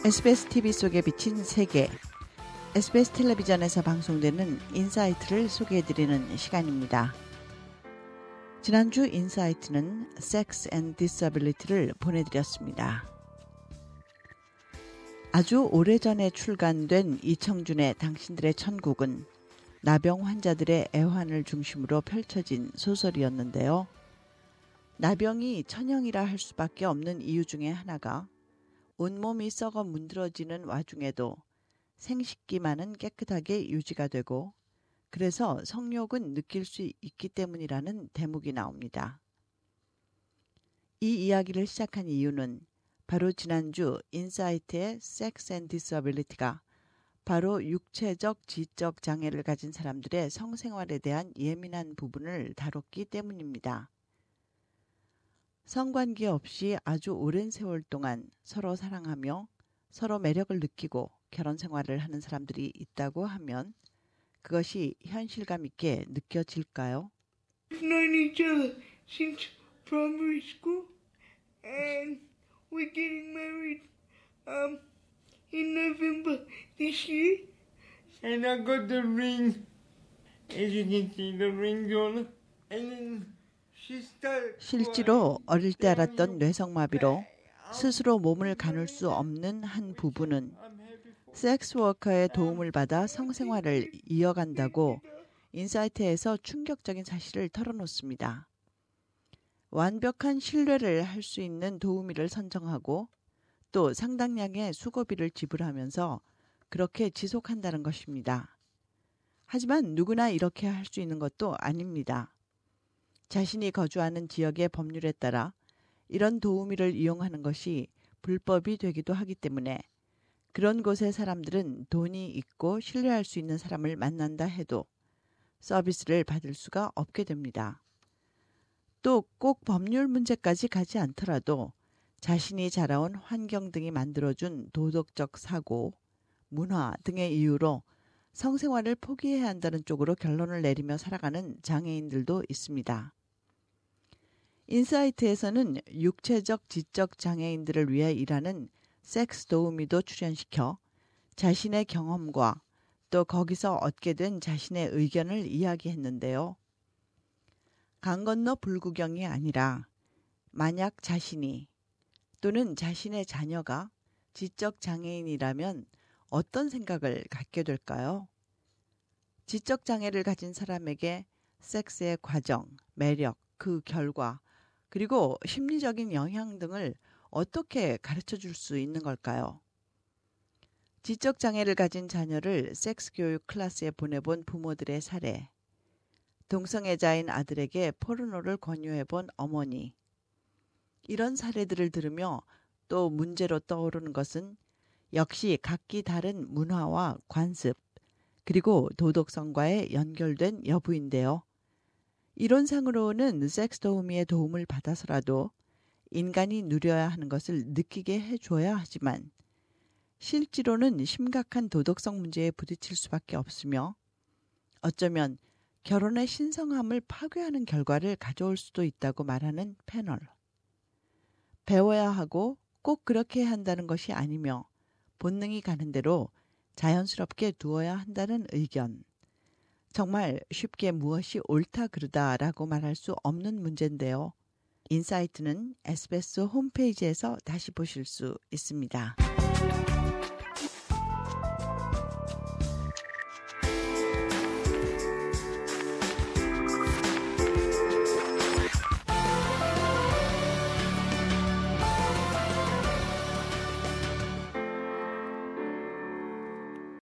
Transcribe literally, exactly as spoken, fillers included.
에스비에스 티비 속에 비친 세계, 에스비에스 텔레비전에서 방송되는 인사이트를 소개해드리는 시간입니다. 지난주 인사이트는 Sex and Disability를 보내드렸습니다. 아주 오래전에 출간된 이청준의 당신들의 천국은 나병 환자들의 애환을 중심으로 펼쳐진 소설이었는데요. 나병이 천형이라 할 수밖에 없는 이유 중에 하나가 온몸이 썩어 문드러지는 와중에도 생식기만은 깨끗하게 유지가 되고 그래서 성욕은 느낄 수 있기 때문이라는 대목이 나옵니다. 이 이야기를 시작한 이유는 바로 지난주 인사이트의 Sex and Disability가 바로 육체적, 지적 장애를 가진 사람들의 성생활에 대한 예민한 부분을 다뤘기 때문입니다. 성관계 없이 아주 오랜 세월 동안 서로 사랑하며 서로 매력을 느끼고 결혼 생활을 하는 사람들이 있다고 하면 그것이 현실감 있게 느껴질까요? We've known each other since primary school and we're getting married um, in November this year. And I got the ring. As you can see, the ring's on. And then 실제로 어릴 때 알았던 뇌성마비로 스스로 몸을 가눌 수 없는 한 부부는 섹스워커의 도움을 받아 성생활을 이어간다고 인사이트에서 충격적인 사실을 털어놓습니다. 완벽한 신뢰를 할 수 있는 도우미를 선정하고 또 상당량의 수고비를 지불하면서 그렇게 지속한다는 것입니다. 하지만 누구나 이렇게 할 수 있는 것도 아닙니다. 자신이 거주하는 지역의 법률에 따라 이런 도우미를 이용하는 것이 불법이 되기도 하기 때문에 그런 곳의 사람들은 돈이 있고 신뢰할 수 있는 사람을 만난다 해도 서비스를 받을 수가 없게 됩니다. 또 꼭 법률 문제까지 가지 않더라도 자신이 자라온 환경 등이 만들어준 도덕적 사고, 문화 등의 이유로 성생활을 포기해야 한다는 쪽으로 결론을 내리며 살아가는 장애인들도 있습니다. 인사이트에서는 육체적, 지적 장애인들을 위해 일하는 섹스 도우미도 출연시켜 자신의 경험과 또 거기서 얻게 된 자신의 의견을 이야기했는데요. 강 건너 불구경이 아니라 만약 자신이 또는 자신의 자녀가 지적 장애인이라면 어떤 생각을 갖게 될까요? 지적 장애를 가진 사람에게 섹스의 과정, 매력, 그 결과, 그리고 심리적인 영향 등을 어떻게 가르쳐 줄 수 있는 걸까요? 지적 장애를 가진 자녀를 섹스 교육 클래스에 보내본 부모들의 사례, 동성애자인 아들에게 포르노를 권유해본 어머니, 이런 사례들을 들으며 또 문제로 떠오르는 것은 역시 각기 다른 문화와 관습, 그리고 도덕성과의 연결된 여부인데요. 이론상으로는 섹스 도우미의 도움을 받아서라도 인간이 누려야 하는 것을 느끼게 해줘야 하지만 실제로는 심각한 도덕성 문제에 부딪힐 수밖에 없으며 어쩌면 결혼의 신성함을 파괴하는 결과를 가져올 수도 있다고 말하는 패널. 배워야 하고 꼭 그렇게 한다는 것이 아니며 본능이 가는 대로 자연스럽게 두어야 한다는 의견. 정말 쉽게 무엇이 옳다 그르다라고 말할 수 없는 문제인데요. 인사이트는 에스비에스 홈페이지에서 다시 보실 수 있습니다.